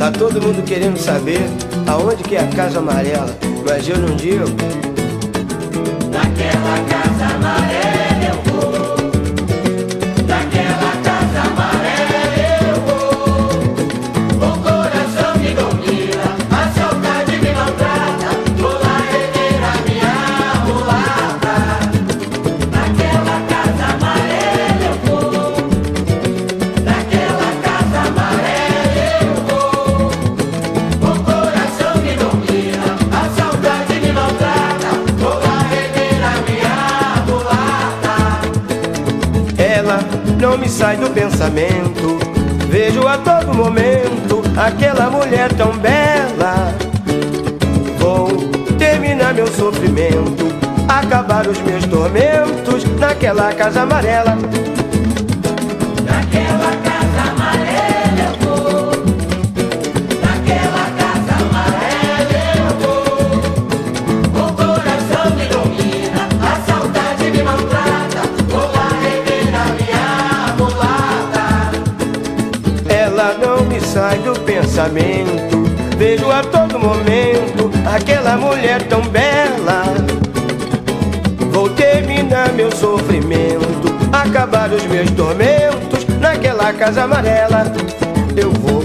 Tá todo mundo querendo saber aonde que é a Casa Amarela, mas eu não digo. Naquela casa amarela eu vou, naquela casa amarela eu vou. O coração me domina, a saudade me maltrata, vou lá rever a minha mulata. Naquela casa amarela eu vou, naquela casa amarela eu vou. O coração me domina, a saudade me maltrata, vou lá rever a minha mulata. Ela não me sai do pensamento, vejo a todo momento aquela mulher tão bela. Vou terminar meu sofrimento, acabar os meus tormentos naquela casa amarela. Naquela casa amarela eu vou, naquela casa amarela eu vou. O coração me domina, a saudade me maltrata, vou lá rever a minha mulata. Ela não me sai do pensamento, vejo a todo momento aquela mulher tão bela. Vou terminar meu sofrimento, acabar os meus tormentos naquela casa amarela. Eu vou